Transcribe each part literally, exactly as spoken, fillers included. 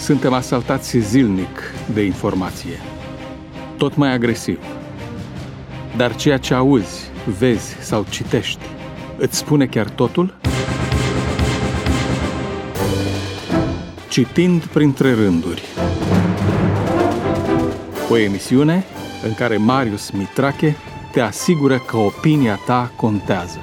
Suntem asaltați zilnic de informație, tot mai agresiv. Dar ceea ce auzi, vezi sau citești, îți spune chiar totul? Citind printre rânduri. O emisiune în care Marius Mitrache te asigură că opinia ta contează.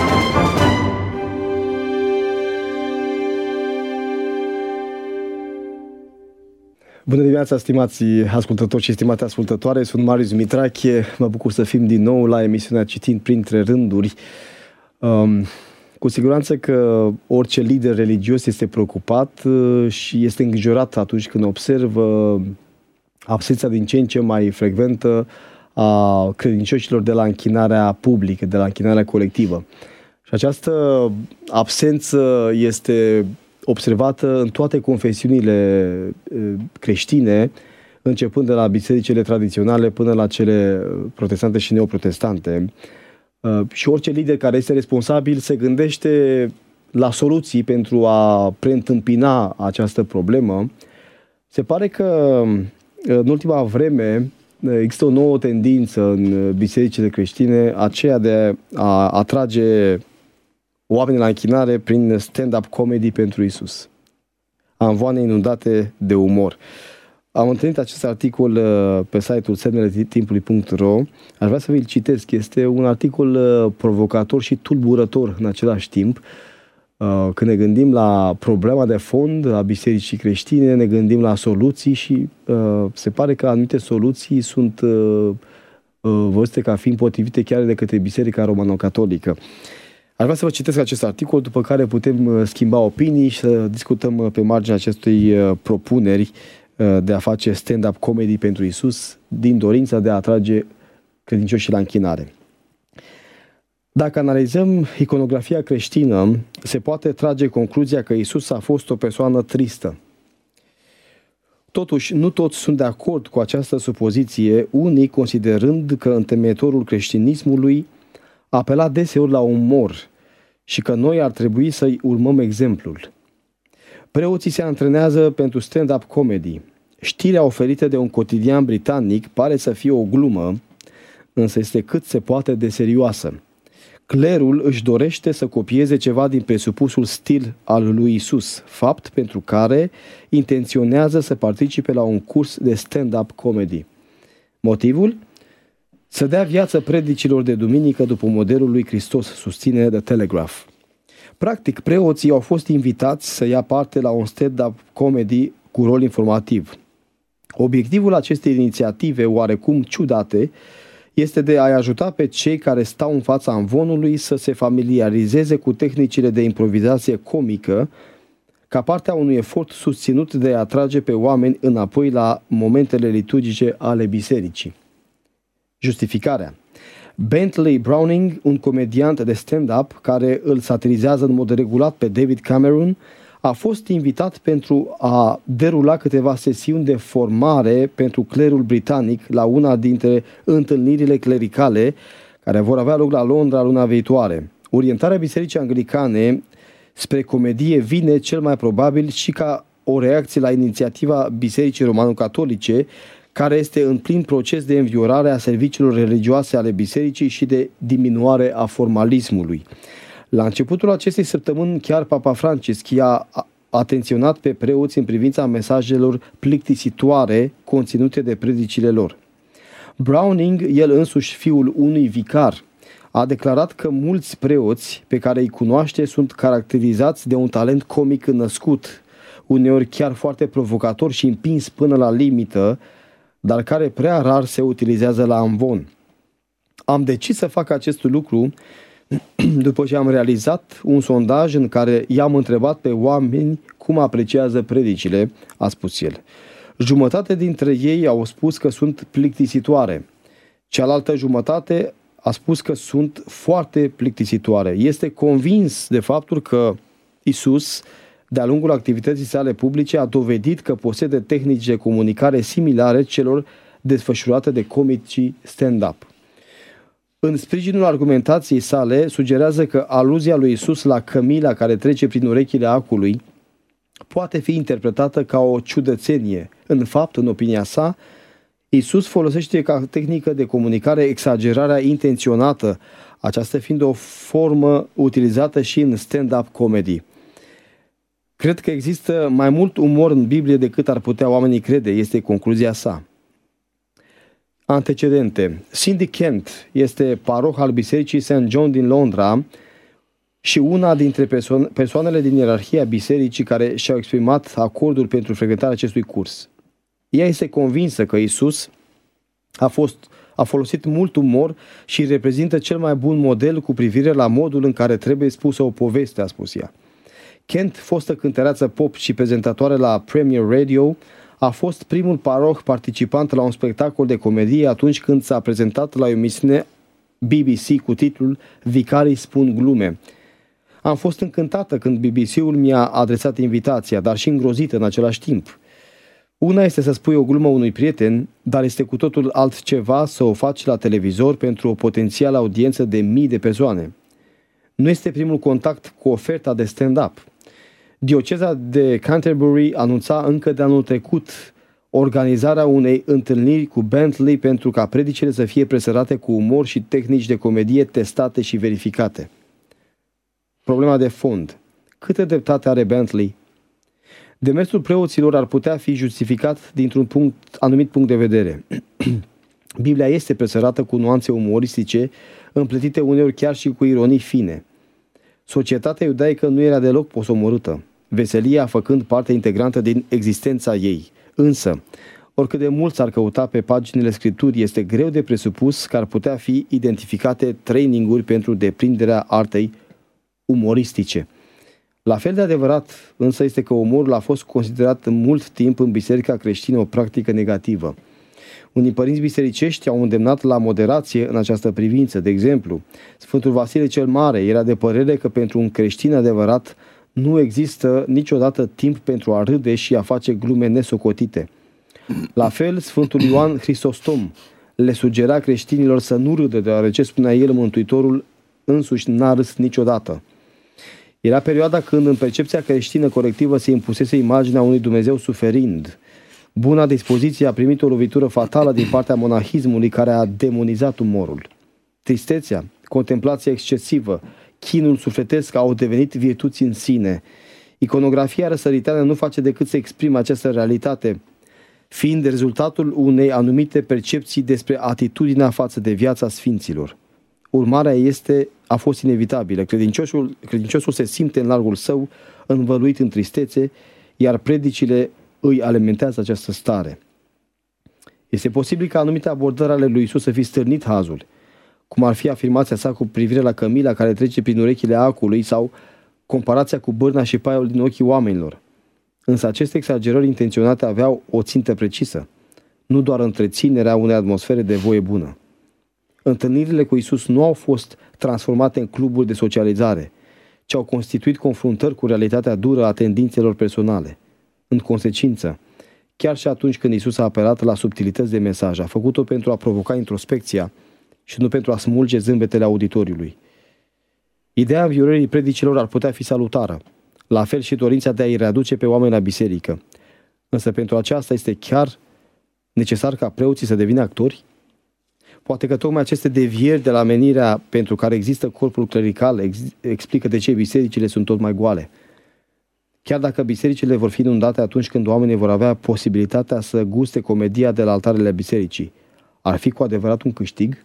Bună dimineața, stimați ascultători și stimate ascultătoare, sunt Marius Mitrache, mă bucur să fim din nou la emisiunea Citind printre rânduri. Um, cu siguranță că orice lider religios este preocupat uh, și este îngrijorat atunci când observă absența din ce în ce mai frecventă a credincioșilor de la închinarea publică, de la închinarea colectivă. Și această absență este observată în toate confesiunile creștine, începând de la bisericile tradiționale până la cele protestante și neoprotestante. Și orice lider care este responsabil se gândește la soluții pentru a preîntâmpina această problemă. Se pare că în ultima vreme există o nouă tendință în bisericile creștine, aceea de a atrage oamenii la închinare prin stand-up comedy pentru Isus. Anvoane inundate de umor. Am întâlnit acest articol pe site-ul semnele timpului punct ro. Aș vrea să vi-l citesc. Este un articol provocator și tulburător în același timp. Când ne gândim la problema de fond a bisericii creștine, ne gândim la soluții și se pare că anumite soluții sunt văzute ca fiind potrivite chiar de către Biserica Romano-Catolică. Aș vrea să vă citesc acest articol, după care putem schimba opinii și să discutăm pe marginea acestui propuneri de a face stand-up comedy pentru Isus, din dorința de a atrage credincioșii la închinare. Dacă analizăm iconografia creștină, se poate trage concluzia că Isus a fost o persoană tristă. Totuși, nu toți sunt de acord cu această supoziție, unii considerând că întemeietorul creștinismului apela deseori la umor și că noi ar trebui să-i urmăm exemplul. Preoții se antrenează pentru stand-up comedy. Știrea oferită de un cotidian britanic pare să fie o glumă, însă este cât se poate de serioasă. Clerul își dorește să copieze ceva din presupusul stil al lui Isus, fapt pentru care intenționează să participe la un curs de stand-up comedy. Motivul? Să dea viață predicilor de duminică după modelul lui Hristos, susține The Telegraph. Practic, preoții au fost invitați să ia parte la un stand-up comedy cu rol informativ. Obiectivul acestei inițiative, oarecum ciudate, este de a-i ajuta pe cei care stau în fața amvonului să se familiarizeze cu tehnicile de improvizație comică, ca parte a unui efort susținut de a atrage pe oameni înapoi la momentele liturgice ale bisericii. Justificarea. Bentley Browning, un comediant de stand-up care îl satirizează în mod regulat pe David Cameron, a fost invitat pentru a derula câteva sesiuni de formare pentru clerul britanic la una dintre întâlnirile clericale care vor avea loc la Londra luna viitoare. Orientarea bisericii anglicane spre comedie vine cel mai probabil și ca o reacție la inițiativa Bisericii Romano-Catolice, care este în plin proces de înviorare a serviciilor religioase ale bisericii și de diminuare a formalismului. La începutul acestei săptămâni, chiar Papa Francisc i-a atenționat pe preoți în privința mesajelor plictisitoare conținute de predicile lor. Browning, el însuși fiul unui vicar, a declarat că mulți preoți pe care îi cunoaște sunt caracterizați de un talent comic născut, uneori chiar foarte provocator și împins până la limită, dar care prea rar se utilizează la amvon. Am decis să fac acest lucru după ce am realizat un sondaj în care i-am întrebat pe oameni cum apreciază predicile, a spus el. Jumătate dintre ei au spus că sunt plictisitoare. Cealaltă jumătate a spus că sunt foarte plictisitoare. Este convins de faptul că Isus, de-a lungul activității sale publice, a dovedit că posede tehnici de comunicare similare celor desfășurate de comicii stand-up. În sprijinul argumentației sale, sugerează că aluzia lui Isus la cămila care trece prin urechile acului poate fi interpretată ca o ciudățenie. În fapt, în opinia sa, Iisus folosește ca tehnică de comunicare exagerarea intenționată, aceasta fiind o formă utilizată și în stand-up comedy. Cred că există mai mult umor în Biblie decât ar putea oamenii crede, este concluzia sa. Antecedente. Cindy Kent este paroh al Bisericii Saint John din Londra și una dintre perso- persoanele din ierarhia bisericii care și-au exprimat acordul pentru frecventarea acestui curs. Ea este convinsă că Iisus a, fost, a folosit mult umor și reprezintă cel mai bun model cu privire la modul în care trebuie spusă o poveste, a spus ea. Kent, fostă cântăreață pop și prezentatoare la Premier Radio, a fost primul paroh participant la un spectacol de comedie atunci când s-a prezentat la o emisiune B B C cu titlul Vicarii spun glume. Am fost încântată când B B C-ul mi-a adresat invitația, dar și îngrozită în același timp. Una este să spui o glumă unui prieten, dar este cu totul altceva să o faci la televizor pentru o potențială audiență de mii de persoane. Nu este primul contact cu oferta de stand-up. Dioceza de Canterbury anunța încă de anul trecut organizarea unei întâlniri cu Bentley pentru ca predicile să fie presărate cu umor și tehnici de comedie testate și verificate. Problema de fond. Câtă dreptate are Bentley? Demersul preoților ar putea fi justificat dintr-un punct, anumit punct de vedere. Biblia este presărată cu nuanțe umoristice, împletite uneori chiar și cu ironii fine. Societatea iudaică nu era deloc posomorâtă, veselia făcând parte integrantă din existența ei. Însă, oricât de mult s-ar căuta pe paginile Scripturii, este greu de presupus că ar putea fi identificate traininguri pentru deprinderea artei umoristice. La fel de adevărat însă este că umorul a fost considerat mult timp în biserica creștină o practică negativă. Unii părinți bisericești au îndemnat la moderație în această privință. De exemplu, Sfântul Vasile cel Mare era de părere că pentru un creștin adevărat nu există niciodată timp pentru a râde și a face glume nesocotite. La fel, Sfântul Ioan Hristostom le sugera creștinilor să nu râdă, deoarece, spunea el, Mântuitorul însuși n-a râs niciodată. Era perioada când în percepția creștină colectivă se impusese imaginea unui Dumnezeu suferind. Buna dispoziție a primit o lovitură fatală din partea monahismului care a demonizat umorul. Tristețea, contemplația excesivă, chinul sufletesc au devenit virtuți în sine. Iconografia răsăriteană nu face decât să exprime această realitate, fiind rezultatul unei anumite percepții despre atitudinea față de viața sfinților. Urmarea este, a fost inevitabilă. Credinciosul, credinciosul se simte în largul său, învăluit în tristețe, iar predicile îi alimentează această stare. Este posibil ca anumite abordări ale lui Iisus să fi stârnit hazul, cum ar fi afirmația sa cu privire la cămila care trece prin urechile acului sau comparația cu bârna și paiul din ochii oamenilor. Însă aceste exagerări intenționate aveau o țintă precisă, nu doar întreținerea unei atmosfere de voie bună. Întâlnirile cu Iisus nu au fost transformate în cluburi de socializare, ci au constituit confruntări cu realitatea dură a tendințelor personale. În consecință, chiar și atunci când Iisus a apelat la subtilități de mesaj, a făcut-o pentru a provoca introspecția și nu pentru a smulge zâmbetele auditoriului. Ideea înviorării predicilor ar putea fi salutară, la fel și dorința de a-i readuce pe oameni la biserică. Însă pentru aceasta este chiar necesar ca preoții să devină actori? Poate că tocmai aceste devieri de la menirea pentru care există corpul clerical ex- explică de ce bisericile sunt tot mai goale. Chiar dacă bisericile vor fi inundate atunci când oamenii vor avea posibilitatea să guste comedia de la altarele bisericii, ar fi cu adevărat un câștig?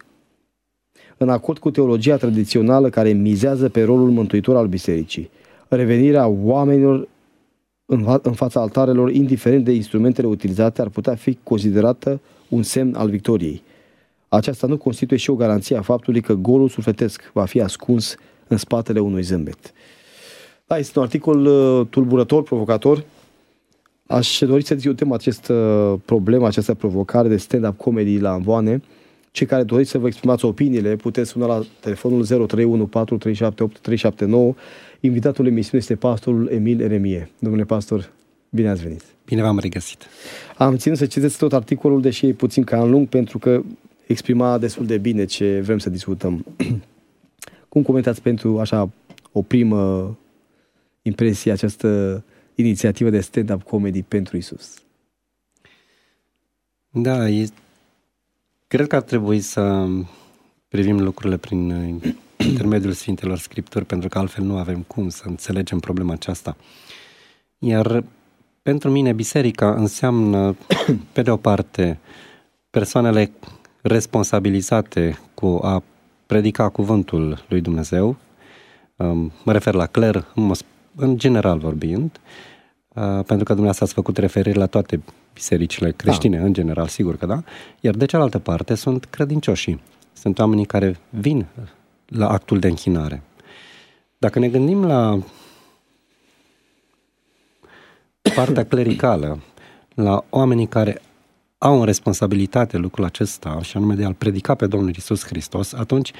În acord cu teologia tradițională care mizează pe rolul mântuitor al bisericii, revenirea oamenilor în, fa- în fața altarelor, indiferent de instrumentele utilizate, ar putea fi considerată un semn al victoriei. Aceasta nu constituie și o garanție a faptului că golul sufletesc va fi ascuns în spatele unui zâmbet. Da, este un articol uh, tulburător, provocator. Aș dori să discutăm această problemă, această provocare de stand-up comedy la Amvoane. Cei care doriți să vă exprimați opiniile, puteți suna la telefonul zero trei unu patru trei șapte opt trei șapte nouă. Invitatul emisiunii este pastorul Emil Eremie. Domnule pastor, bine ați venit. Bine v-am regăsit. Am ținut să citeți tot articolul, deși e puțin cam lung, pentru că exprima destul de bine ce vrem să discutăm. Cum comentați pentru așa o primă impresie această inițiativă de stand-up comedy pentru Iisus. Da, e... cred că ar trebui să privim lucrurile prin intermediul Sfintelor Scripturi, pentru că altfel nu avem cum să înțelegem problema aceasta. Iar pentru mine biserica înseamnă, pe de o parte, persoanele responsabilizate cu a predica cuvântul lui Dumnezeu, mă refer la cler, în general vorbind, pentru că dumneavoastră ați făcut referire la toate bisericile creștine, da. În general, sigur că da, iar de cealaltă parte sunt credincioșii, sunt oamenii care vin la actul de închinare. Dacă ne gândim la partea clericală, la oamenii care au în responsabilitate lucrul acesta, și anume de a-L predica pe Domnul Iisus Hristos, atunci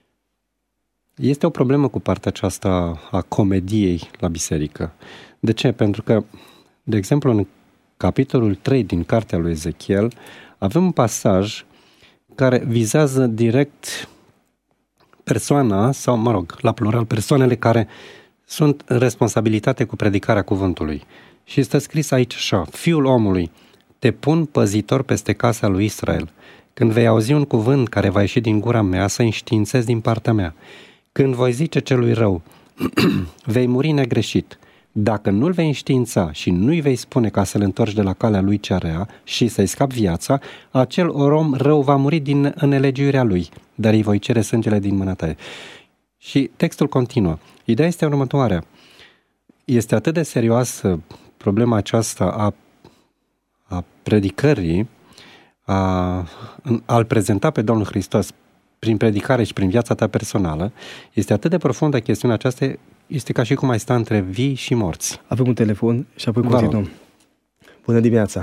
este o problemă cu partea aceasta a comediei la biserică. De ce? Pentru că, de exemplu, în capitolul trei din cartea lui Ezechiel, avem un pasaj care vizează direct persoana, sau, mă rog, la plural, persoanele care sunt în responsabilitate cu predicarea cuvântului. Și este scris aici așa: Fiul omului, te pun păzitor peste casa lui Israel. Când vei auzi un cuvânt care va ieși din gura mea, să înștiințezi din partea mea. Când voi zice celui rău, vei muri negreșit. Dacă nu-l vei înștiința și nu-i vei spune ca să-l întorci de la calea lui cea rea și să-i scapi viața, acel om rău va muri din nelegiuirea lui, dar îi voi cere sângele din mâna ta. Și textul continuă. Ideea este următoarea. Este atât de serioasă problema aceasta a, a predicării, a, a-L prezenta pe Domnul Hristos prin predicare și prin viața ta personală, este atât de profundă chestiunea aceasta, este ca și cum ai sta între vii și morți. Avem un telefon și apoi continuăm. Bună dimineața!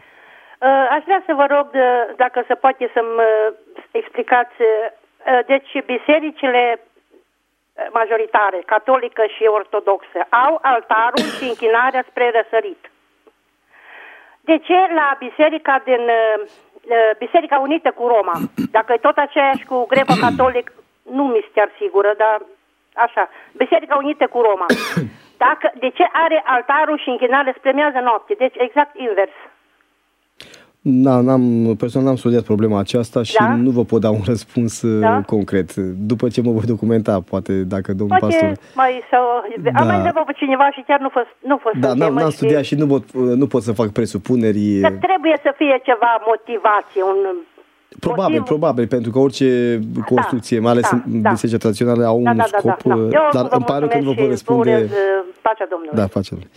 Aș vrea să vă rog, dacă se poate, să-mi explicați. Deci, bisericile majoritare, catolică și ortodoxă, au altarul și închinarea spre răsărit. De ce la biserica din Biserica Unită cu Roma, dacă e tot aceeași cu greco-catolic, nu mi-s chiar sigură, dar așa, Biserica Unită cu Roma, dacă, de ce are altarul și închinare spre miază noapte? Deci exact invers. Da, n-am, personal n-am studiat problema aceasta și da? nu vă pot da un răspuns da? concret. După ce mă voi documenta, poate dacă domnul poate pastor... Mai sau... Da. Am mai întrebat pe cineva și chiar nu fost, nu fost Da, n-am, n-am studiat și nu pot, nu pot să fac presupuneri. Că trebuie să fie ceva motivație, un... Probabil, motiv... probabil, pentru că orice construcție, da, mai ales da, în da. biserica tradițională, au da, un da, scop, da, da, da. dar îmi pare că nu vă pot răspunde... Urez, pacea Domnului. Da, pacea Domnului.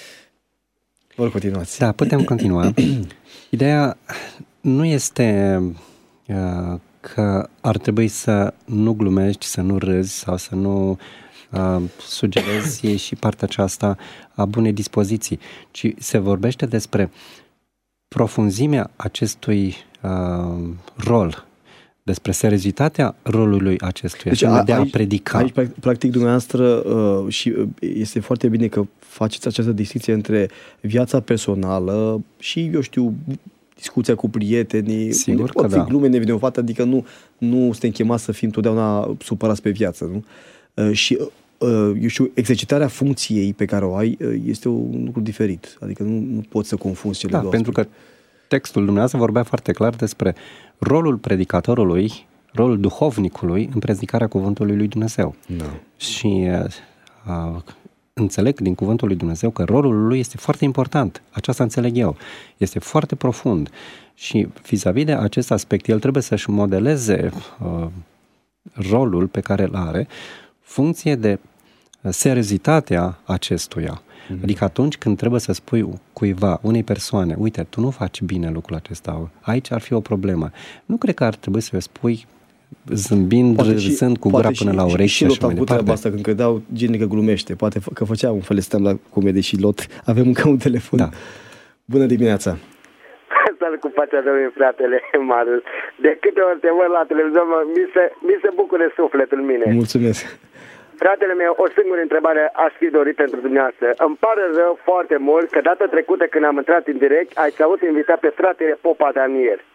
Vor continuați. Da, putem continua. Ideea nu este uh, că ar trebui să nu glumești, să nu râzi sau să nu uh, sugerezi și partea aceasta a bunei dispoziții, ci se vorbește despre profunzimea acestui uh, rol, despre seriozitatea rolului acestuia, deci, a, de a aici, predica. Aici, practic, dumneavoastră, uh, și este foarte bine că faceți această distinție între viața personală și, eu știu, discuția cu prietenii. Sigur că pot fi da. glume nevinovate, adică nu, nu suntem chemați să fim totdeauna supărați pe viață, nu? Uh, și, uh, eu știu, exercitarea funcției pe care o ai uh, este un lucru diferit. Adică nu, nu poți să confunzi cele da, două pentru aspecte. că textul dumneavoastră vorbea foarte clar despre rolul predicatorului, rolul duhovnicului în predicarea cuvântului lui Dumnezeu. Da. Și uh, înțeleg din cuvântul lui Dumnezeu că rolul lui este foarte important. Aceasta înțeleg eu. Este foarte profund. Și vis-a-vis de acest aspect, el trebuie să-și modeleze uh, rolul pe care îl are, funcție de seriozitatea acestuia. Mm-hmm. Adică atunci când trebuie să spui cuiva, unei persoane, uite, tu nu faci bine lucrul acesta, aici ar fi o problemă. Nu cred că ar trebui să-i spui zâmbind, râzând cu gura până la urechi și, și, și așa mai departe. Și Lot asta când credeau genii că glumește. Poate că făcea un fel de stand la comedie și Lot. Avem încă un telefon. Da. Bună dimineața! Salut cu pacea Domnului, fratele Marius. De câte ori te văd la televizor, mi se, mi se bucură sufletul în mine. Mulțumesc! Fratele meu, o singură întrebare aș fi dorit pentru dumneavoastră. Îmi pare rău foarte mult că data trecută când am intrat în direct, ai avut invitat pe fratele Popa Daniel.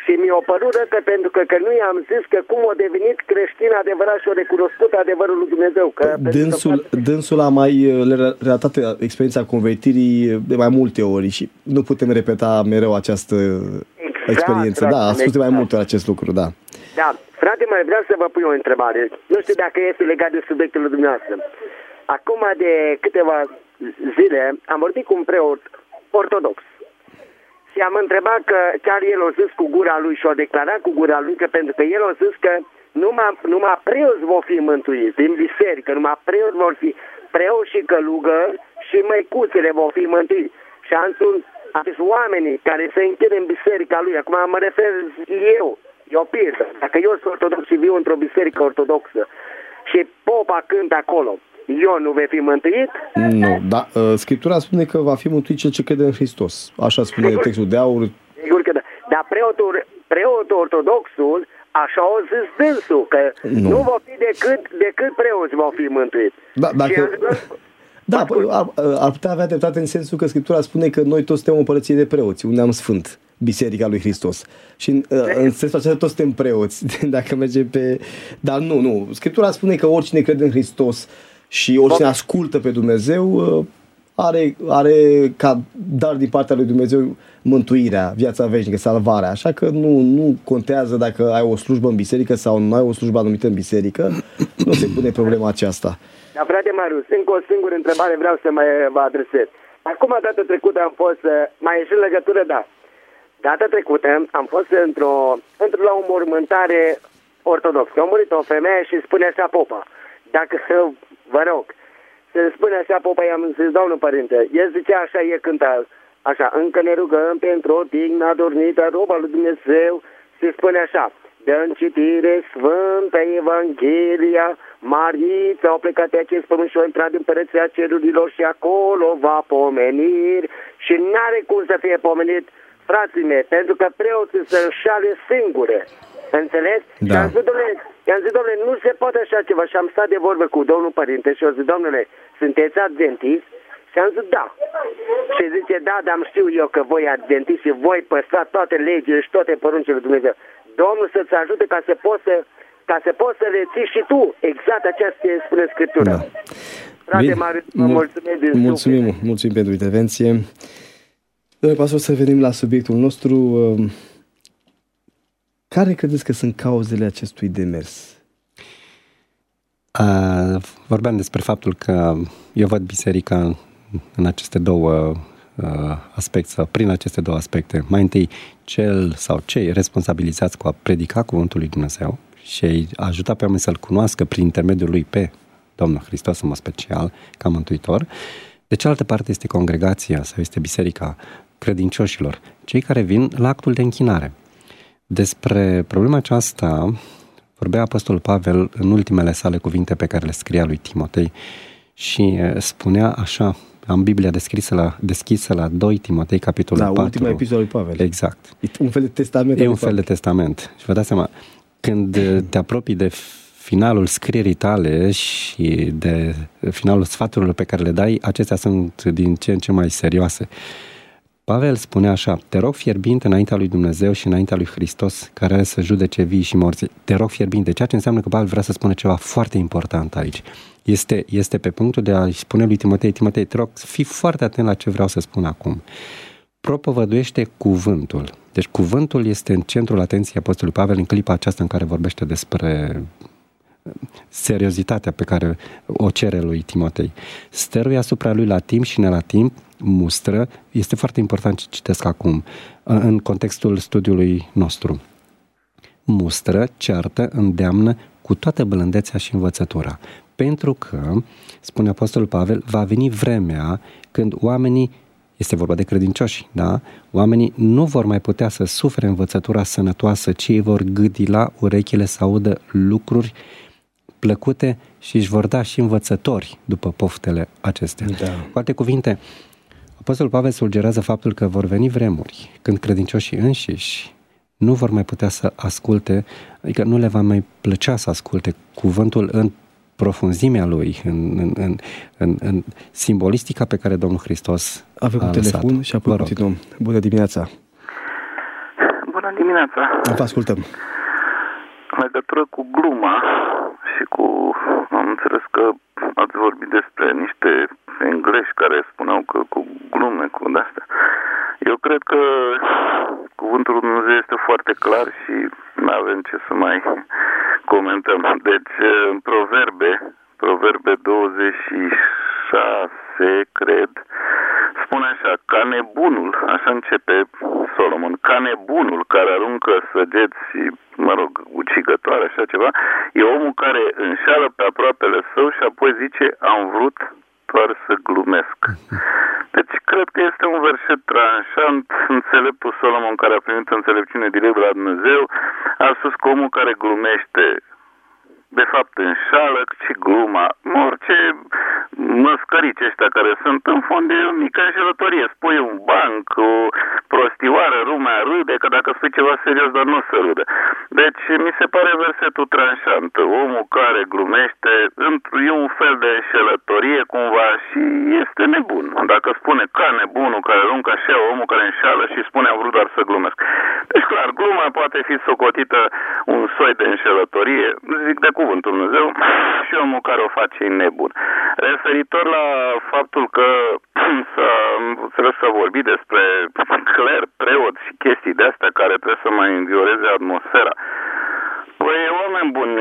Și mi-a părut că pentru că, că nu i-am zis că cum a devenit creștin adevărat și a recunoscut adevărul lui Dumnezeu. Că dânsul, că... dânsul a mai relatat experiența convertirii de mai multe ori și nu putem repeta mereu această exact, experiență. Frate, da, a spus exact. mai multe acest lucru, da. Da, frate, mai vreau să vă pun o întrebare. Nu știu dacă este legat de subiectul dumneavoastră. Acum de câteva zile am vorbit cu un preot ortodox. Și am întrebat că chiar el a zis cu gura lui și a declarat cu gura lui că pentru că el a zis că numai, numai preoți vor fi mântuiți din biserică, numai preoți vor fi preoți și călugări și măicuțele vor fi mântuiți. Și am spus, acești oamenii care se închid în biserica lui, acum mă refer eu, e o pildă. Dacă eu sunt ortodox și viu într-o biserică ortodoxă și popa cântă acolo, eu nu vei fi mântuit? Nu, dar uh, Scriptura spune că va fi mântuit cel ce crede în Hristos. Așa spune sigur, textul de aur. Sigur că da. Dar preotul, preotul ortodoxul, așa o zis dânsul, că nu, nu va fi decât, decât preoți vor fi mântuit. Da, dacă... Da, ar, ar putea avea dreptate în sensul că Scriptura spune că noi toți suntem o împărăție de preoți, un neam sfânt, Biserica lui Hristos. Și în, în sensul acesta toți suntem preoți, dacă merge pe... Dar nu, nu. Scriptura spune că oricine crede în Hristos și oricine ascultă pe Dumnezeu are, are ca dar din partea lui Dumnezeu mântuirea, viața veșnică, salvarea. Așa că nu, nu contează dacă ai o slujbă în biserică sau nu ai o slujbă anumită în biserică, nu se pune problema aceasta. Da, frate Marius, încă o singură întrebare vreau să mai vă adresez. Acum, data trecută am fost, mai ieșit în legătură, da. Data trecută am fost într-o, într-o la o mormântare ortodoxă. A murit o femeie și spune așa popa. Dacă, vă rog, se spune așa popa, i-am zis, domnul părinte, el zicea așa, e cânta, așa, încă ne rugăm pentru o digna dornită roba lui Dumnezeu, se spune așa, dă-n citire Sfântă Evanghelia, Marița au plecat pe acest pământ și au intrat în Împărăția Cerurilor și acolo va pomeniri și n-are cum să fie pomenit, frații mei, pentru că preoții se înșale singure. Înțeles? Da. Și am zis, domnule, i-am zis, domnule, nu se poate așa ceva. Și am stat de vorbă cu domnul părinte și am zis, domnule, sunteți adventist? Și am zis, da. Și zice, da, dar am știu eu că voi adventist și voi păstra toate legile și toate poruncile lui Dumnezeu. Domnul să-ți ajute ca să poți să, ca să, poți să reții și tu exact aceea ce spune Scriptura. Da. Frate Marius, mă mulțumim din mulțumim, suflet. Mulțumim pentru intervenție. Domnule pastor, să venim la subiectul nostru. Care credeți că sunt cauzele acestui demers? Uh, vorbeam despre faptul că eu văd biserica în aceste două uh, aspecte, sau prin aceste două aspecte. Mai întâi, cel sau cei responsabilizați cu a predica cuvântul lui Dumnezeu și a ajuta pe oameni să-L cunoască prin intermediul lui pe Domnul Hristos, în mod special, ca mântuitor. De cealaltă parte este congregația sau este biserica credincioșilor, cei care vin la actul de închinare. Despre problema aceasta vorbea Apostolul Pavel în ultimele sale cuvinte pe care le scria lui Timotei și spunea așa, am Biblia deschisă la, deschisă la doi Timotei, capitolul da, patru. Ultima episod lui Pavel. Exact. E un fel de testament. E un fel de testament. Și vă dați seama, când te apropii de finalul scrierii tale și de finalul sfaturilor pe care le dai, acestea sunt din ce în ce mai serioase. Pavel spune așa, te rog fierbinte înaintea lui Dumnezeu și înaintea lui Hristos, care are să judece vii și morți. Te rog fierbinte, ceea ce înseamnă că Pavel vrea să spună ceva foarte important aici. Este, este pe punctul de a spune lui Timotei, Timotei, te rog, fii foarte atent la ce vreau să spun acum. Propovăduiește cuvântul. Deci cuvântul este în centrul atenției Apostolului Pavel în clipa aceasta în care vorbește despre seriozitatea pe care o cere lui Timotei. Stăruie asupra lui la timp și ne la timp, mustră, este foarte important ce citesc acum, în contextul studiului nostru. Mustră, ceartă, îndeamnă cu toată blândețea și învățătura. Pentru că, spune Apostolul Pavel, va veni vremea când oamenii, este vorba de credincioși, da? Oamenii nu vor mai putea să sufere învățătura sănătoasă, ci ei vor gâdila urechile să audă lucruri plăcute și își vor da și învățători după poftele acestea. Da. Cu alte cuvinte, Apostolul Pavel sugerează faptul că vor veni vremuri când credincioșii înșiși nu vor mai putea să asculte, adică nu le va mai plăcea să asculte cuvântul în profunzimea lui, în, în, în, în, în simbolistica pe care Domnul Hristos Avem a un telefon și apoi continuăm. Bună dimineața! Bună dimineața! Vă ascultăm! În legătură cu gluma și cu... Am înțeles că ați vorbit despre niște engleși care spuneau că cu glume, cu de-astea. Eu cred că cuvântul lui Dumnezeu este foarte clar și nu avem ce să mai comentăm. Deci, în Proverbe, Proverbe douăzeci și șase, cred, spune așa, ca nebunul, așa începe Solomon, ca nebunul care aruncă săgeți și, mă rog, ucigătoare, așa ceva, e omul care înșeală pe aproapele său și apoi zice, am vrut doar să glumesc. Deci, cred că este un verset tranșant. Înțeleptul Solomon, care a primit înțelepciune direct de la Dumnezeu, a spus că omul care glumește de fapt înșală, și gluma, orice măscărici ăștia care sunt, în fond de o mică înșelătorie. Spui un banc, o prostioară, lumea râde, că dacă spui ceva serios, dar nu se râde. Deci, mi se pare versetul tranșant. Omul care glumește, e un fel de înșelătorie, cumva, și este nebun. Dacă spune ca nebunul care aruncă așa, omul care înșală și spune am vrut doar să glumesc. Deci, clar, gluma poate fi socotită un soi de înșelătorie, zic de cuvântul Dumnezeu, și omul care o face e nebun. Referitor la faptul că trebuie să vorbi despre cler, preot și chestii de-astea care trebuie să mai învioreze atmosfera. Păi, oameni buni,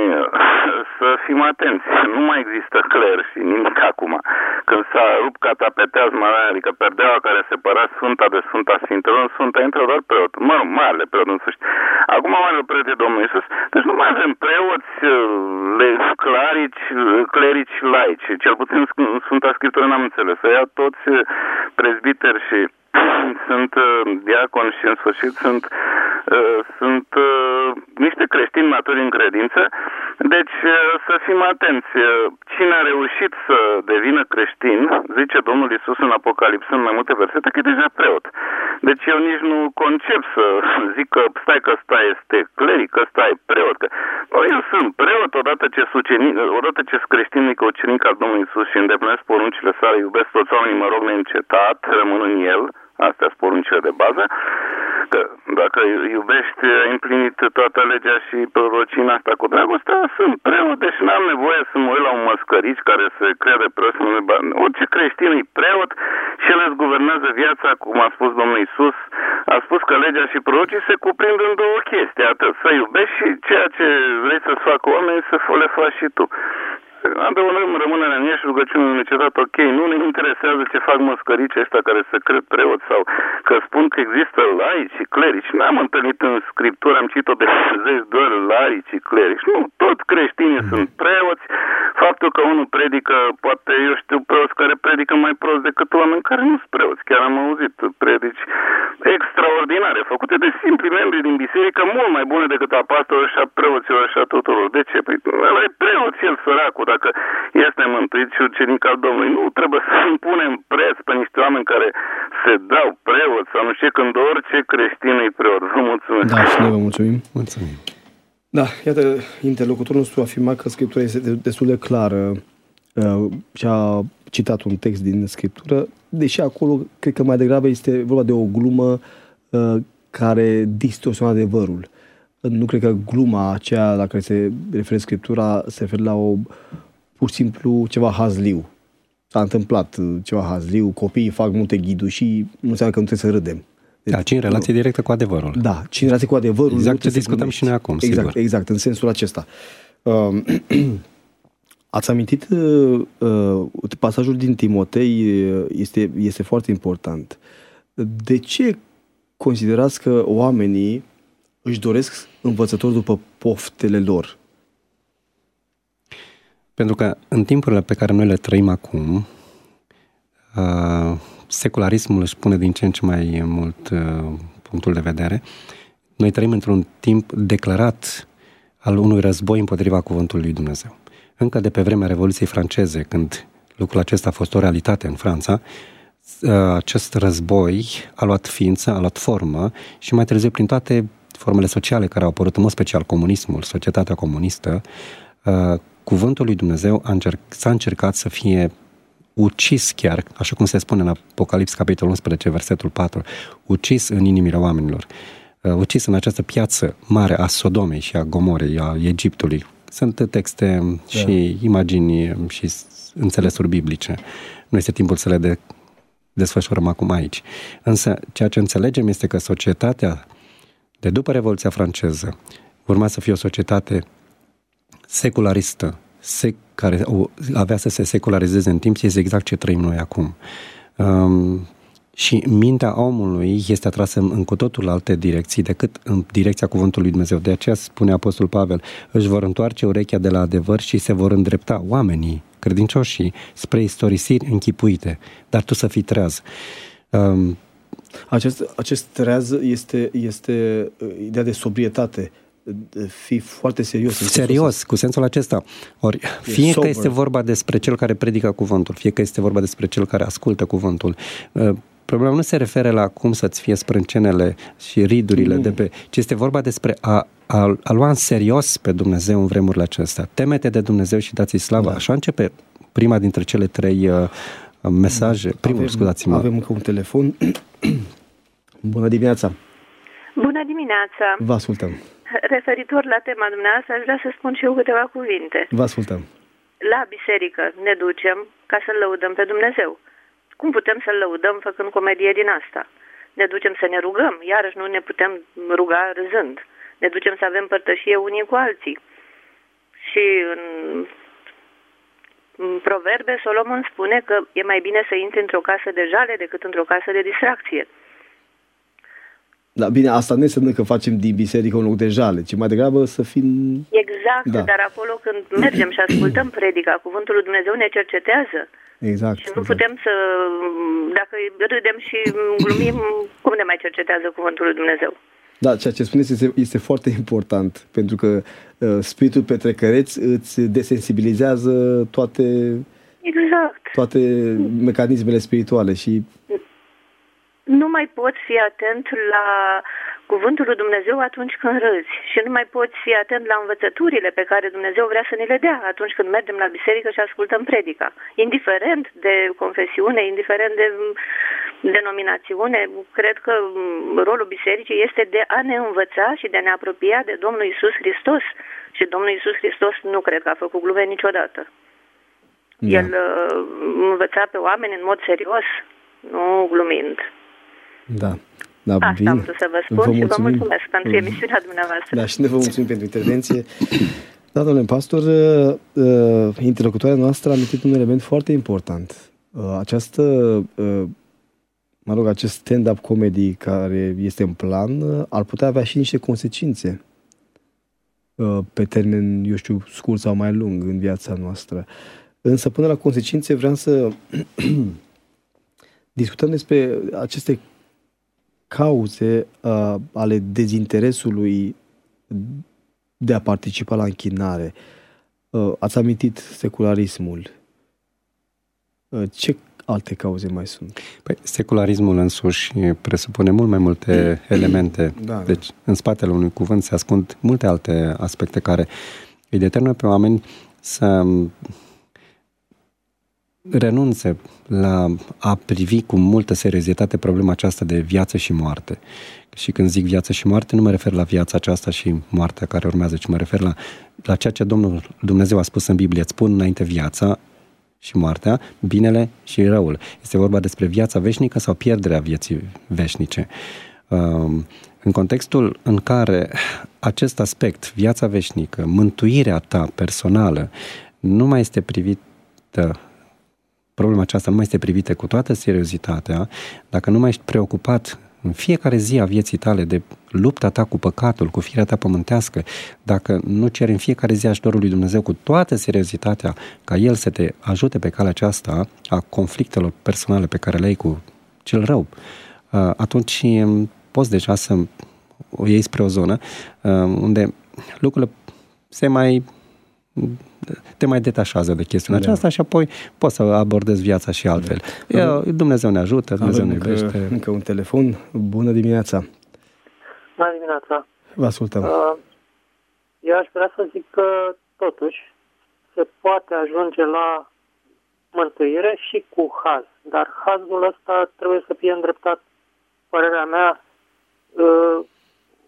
să fim atenți. Nu mai există cler și nimic acum. Când s-a rupt catapeteazma aia, adică perdeaua care separa Sfânta de Sfânta Sfintelor, în Sfânta intră doar preot. Mă rog, marele preot în sfârșit. Acum marele preot e Domnul Iisus. Deci nu mai avem preoți, le, clarici, clerici laici. Cel puțin în Sfânta Scriptură n-am înțeles. Să ia toți prezbiteri și sunt diaconi și în sfârșit sunt, uh, sunt uh, niște creștini maturi în credință. Deci să fim atenți. Cine a reușit să devină creștin, zice Domnul Iisus în Apocalipsă, în mai multe versete, că e deja preot. Deci eu nici nu concep să zic că stai că ăsta este cleric, că ăsta e preot. Că... Eu sunt preot odată ce sucenic, odată ce sunt creștinic, ucenic al Domnului Iisus și îndeplinesc poruncile sale, iubesc toți oamenii, mă rog, neîncetat, rămân în el. Astea sunt poruncile de bază. Că dacă iubești, ai împlinit toată legea și prorocina asta cu dragostea, sunt preot, deci n-am nevoie să mă uit la un măscărici care se crede preot. Orice creștin e preot și el îți guvernează viața, cum a spus Domnul Iisus. A spus că legea și prorocii se cuprind în două chestii, atât, să iubești și ceea ce vrei să-ți facă oamenii, să le faci și tu. Adăugăm rămânerea în ea și rugăciunea necetat, ok, nu ne interesează ce fac măscărici ăștia care se cred preoți sau că spun că există laici și clerici. N-am întâlnit în Scriptură, am citit-o de zeci de ori laici și clerici. Nu, tot creștinii sunt preoți. Faptul că unul predică, poate eu știu preoți care predică mai prost decât oameni care nu sunt preoți. Chiar am auzit predici extraordinare, făcute de simpli membri din biserică, mult mai bune decât a pastorilor și a preoților și a tuturor. De ce? Păi ăla e preot, el săracul, dacă este mântuit și ucenic al Domnului. Nu trebuie să impunem preț pe niște oameni care se dau preot sau nu știu, când orice creștin e preot. Vă mulțumesc. Da, și noi vă mulțumim. Mulțumim. Da, iată, interlocutorul nostru afirma că Scriptura este destul de clară uh, și a citat un text din Scriptură, deși acolo cred că mai degrabă este vorba de o glumă uh, care distorsiona adevărul. Nu cred că gluma aceea la care se referă Scriptura se referă la o pur și simplu ceva hazliu. S-a întâmplat ceva hazliu, copiii fac multe ghiduri și nu înseamnă că nu trebuie să râdem. Deci, da, ci în relație nu. directă cu adevărul. Da, ci în relație cu adevărul. Exact ce discutăm și noi acum, exact, sigur. Exact, în sensul acesta. Uh, ați amintit uh, pasajul din Timotei, este, este foarte important. De ce considerați că oamenii își doresc învățători după poftele lor? Pentru că în timpurile pe care noi le trăim acum, uh, secularismul își pune din ce în ce mai mult uh, punctul de vedere. Noi trăim într-un timp declarat al unui război împotriva cuvântului lui Dumnezeu. Încă de pe vremea Revoluției franceze, când lucrul acesta a fost o realitate în Franța, uh, acest război a luat ființă, a luat formă și mai târziu prin toate formele sociale care au apărut, în mod special comunismul, societatea comunistă, uh, cuvântul lui Dumnezeu a încerc, s-a încercat să fie ucis chiar, așa cum se spune în Apocalips, capitolul unsprezece, versetul patru, ucis în inimile oamenilor. ucis în această piață mare a Sodomei și a Gomorei, a Egiptului. Sunt texte da. și imagini și înțelesuri biblice. Nu este timpul să le de, desfășurăm acum aici. Însă, ceea ce înțelegem este că societatea de după Revoluția franceză urma să fie o societate secularistă, sec, care avea să se secularizeze în timp, și este exact ce trăim noi acum. Um, și mintea omului este atrasă în, în cu totul alte direcții decât în direcția cuvântului lui Dumnezeu. De aceea spune Apostol Pavel, își vor întoarce urechea de la adevăr și se vor îndrepta oamenii, credincioșii, spre istorisiri închipuite, dar tu să fii treaz. Um, Acest, acest treaz este, este ideea de sobrietate, fi foarte serios. Serios, cu sensul acesta. Ori, fie sober. Că este vorba despre cel care predică cuvântul, fie că este vorba despre cel care ascultă cuvântul, problema nu se referă la cum să-ți fie sprâncenele și ridurile, de pe, ci este vorba despre a, a, a lua în serios pe Dumnezeu în vremurile acestea. Temete de Dumnezeu și dați-i slavă. Da. Așa începe prima dintre cele trei uh, mesaje. Primul, avem, scuzați-mă. Avem încă un telefon. Bună dimineața! Bună dimineața! Vă ascultăm! Referitor la tema dumneavoastră, aș vrea să spun și eu câteva cuvinte. Vă ascultăm. La biserică ne ducem ca să-L lăudăm pe Dumnezeu. Cum putem să-L lăudăm făcând comedie din asta? Ne ducem să ne rugăm, iarăși nu ne putem ruga râzând. Ne ducem să avem părtășie unii cu alții. Și în, în Proverbe, Solomon spune că e mai bine să intri într-o casă de jale decât într-o casă de distracție. Da, bine, asta nu înseamnă că facem din biserică un loc de jale, ci mai degrabă să fim... Exact, da. Dar acolo când mergem și ascultăm predica, cuvântul lui Dumnezeu ne cercetează. Exact. Și nu exact. putem să, dacă râdem și glumim, cum ne mai cercetează cuvântul lui Dumnezeu? Da, ceea ce spuneți este, este foarte important, pentru că uh, spiritul petrecăreț îți desensibilizează toate, exact. toate mecanismele spirituale și... Nu mai poți fi atent la cuvântul lui Dumnezeu atunci când râzi și nu mai poți fi atent la învățăturile pe care Dumnezeu vrea să ne le dea atunci când mergem la biserică și ascultăm predica. Indiferent de confesiune, indiferent de denominațiune, cred că rolul bisericii este de a ne învăța și de a ne apropia de Domnul Iisus Hristos. Și Domnul Iisus Hristos nu cred că a făcut glume niciodată. Da. El uh, învăța pe oameni în mod serios, nu glumind. Da. Da, Asta bine. am vrut să vă spun vă și vă mulțumesc pentru emisiunea dumneavoastră. Da, și ne vă mulțumim pentru intervenție. Da, domnule pastor, interlocutoarea noastră a amintit un element foarte important. Această, mă rog, acest stand-up comedy care este în plan ar putea avea și niște consecințe pe termen, eu știu, scurt sau mai lung în viața noastră. Însă până la consecințe vreau să discutăm despre aceste cauze uh, ale dezinteresului de a participa la închinare. Uh, ați amintit secularismul. Uh, ce alte cauze mai sunt? Păi, secularismul însuși presupune mult mai multe elemente. Da, deci, da. În spatele unui cuvânt se ascund multe alte aspecte care îi determină pe oameni să renunțe la a privi cu multă seriozitate problema aceasta de viață și moarte. Și când zic viață și moarte, nu mă refer la viața aceasta și moartea care urmează, ci mă refer la, la ceea ce Domnul Dumnezeu a spus în Biblie. Îți spun înainte viața și moartea, binele și răul. Este vorba despre viața veșnică sau pierderea vieții veșnice. În contextul în care acest aspect, viața veșnică, mântuirea ta personală, nu mai este privită, problema aceasta nu mai este privită cu toată seriozitatea, dacă nu mai ești preocupat în fiecare zi a vieții tale de lupta ta cu păcatul, cu firea ta pământească, dacă nu ceri în fiecare zi ajutorul lui Dumnezeu cu toată seriozitatea ca El să te ajute pe calea aceasta a conflictelor personale pe care le ai cu cel rău, atunci poți deja să o iei spre o zonă unde lucrurile se mai te mai detașează de chestiunea da. aceasta și apoi poți să abordezi viața și altfel. Da. Eu, Dumnezeu ne ajută, Dumnezeu ne iubește. Încă, încă un telefon. Bună dimineața! Bună dimineața! Vă ascultăm. Eu aș vrea să zic că totuși se poate ajunge la mântuire și cu haz, dar hazul ăsta trebuie să fie îndreptat, părerea mea,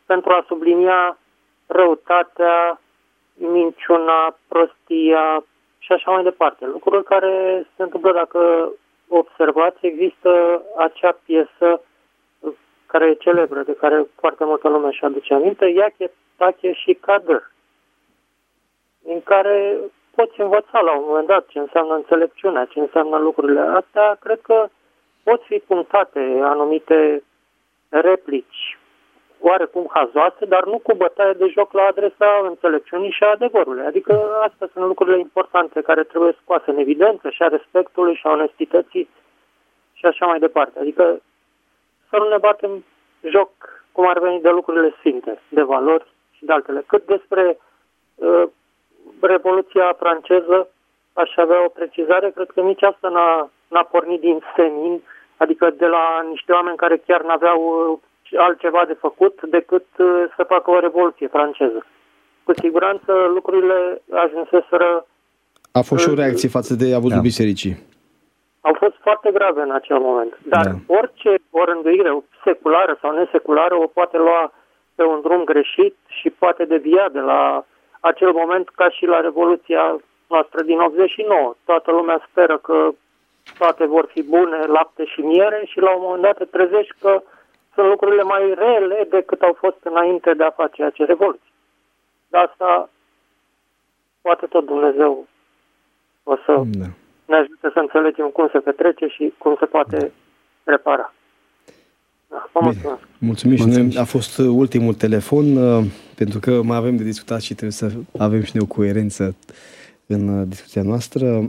pentru a sublinia răutatea, minciuna, prostia și așa mai departe. Lucruri care se întâmplă, dacă observați, există acea piesă care e celebră, de care foarte multă lume își aduce aminte, Iache, Tache și Cadr, în care poți învăța la un moment dat ce înseamnă înțelepciunea, ce înseamnă lucrurile astea. Cred că pot fi punctate anumite replici oarecum hazoase, dar nu cu bătaie de joc la adresa înțelepciunii și a adevărului. Adică astea sunt lucrurile importante care trebuie scoase în evidență, și a respectului și a onestității și așa mai departe. Adică să nu ne batem joc cum ar veni de lucrurile sfinte, de valori și de altele. Cât despre uh, Revoluția franceză, aș avea o precizare, cred că nici asta n-a, n-a pornit din senin, adică de la niște oameni care chiar n-aveau uh, altceva de făcut decât uh, să facă o revoluție franceză. Cu siguranță lucrurile ajunseseră... A fost și o reacție față de abuzul da. bisericii. Au fost foarte grave în acel moment. Dar da. orice orânduire seculară sau neseculară o poate lua pe un drum greșit și poate devia de la acel moment ca și la Revoluția noastră din optzeci și nouă. Toată lumea speră că toate vor fi bune, lapte și miere, și la un moment dat te trezești că sunt lucrurile mai rele decât au fost înainte de a face acea revoluție. De asta poate tot Dumnezeu o să da. ne ajute să înțelegem cum se petrece și cum se poate repara. Da, vă mulțumesc. Mulțumim și noi. A fost ultimul telefon, pentru că mai avem de discutat și trebuie să avem și noi o coerență în discuția noastră.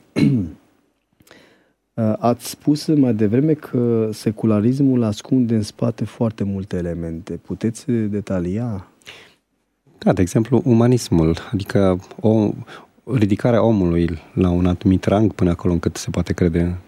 Ați spus mai devreme că secularismul ascunde în spate foarte multe elemente. Puteți detalia? Da, de exemplu, umanismul, adică o ridicarea omului la un anumit rang până acolo încât se poate crede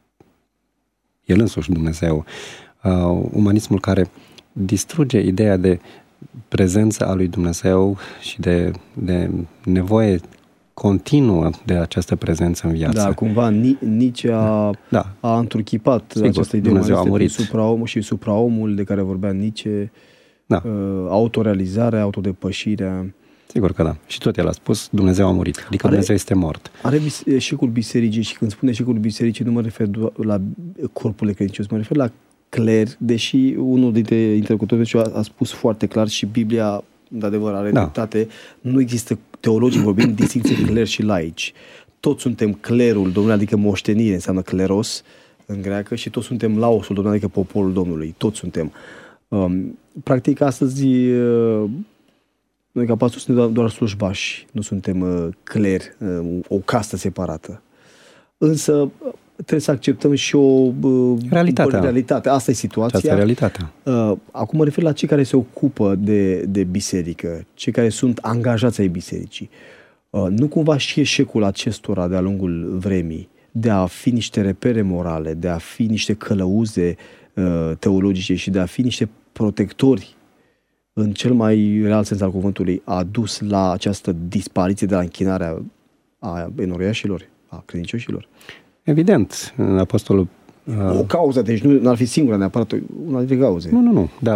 el însuși Dumnezeu. Uh, umanismul care distruge ideea de prezență a lui Dumnezeu și de, de nevoie continuă de această prezență în viață. Da, cumva Nietzsche a, da. a întruchipat Sigur, această idee Dumnezeu a murit. Supraom și supraomul de care vorbea Nietzsche, da. uh, autorealizarea, autodepășirea. Sigur că da. Și tot el a spus, Dumnezeu a murit, adică are, Dumnezeu este mort. Are eșecul bisericii, și când spune eșecul bisericii, nu mă refer la corpul credincios, mă refer la cler, deși unul dintre interlocutorii a, a spus foarte clar și Biblia, de adevăr, are dreptate, da. nu există, teologic vorbind, distinție cler și laici. Toți suntem clerul Domnului, adică moștenire, înseamnă cleros în greacă, și toți suntem laosul Domnului, adică poporul Domnului. Toți suntem. Um, practic, astăzi, uh, noi ca pastori suntem doar, doar slujbași, nu suntem uh, cleri, uh, o castă separată. Însă trebuie să acceptăm și o uh, realitatea. realitate. Asta e situația. Asta e realitatea. Uh, acum mă refer la cei care se ocupă de, de biserică, cei care sunt angajați ai bisericii. Uh, nu cumva și eșecul acestora de-a lungul vremii de a fi niște repere morale, de a fi niște călăuze uh, teologice și de a fi niște protectori în cel mai real sens al cuvântului, a dus la această dispariție de la închinarea a enoriașilor, a credincioșilor? Evident, apostolul... Uh... O cauză, deci nu ar fi singura neapărat, una dintre cauze. Nu, nu, nu, dar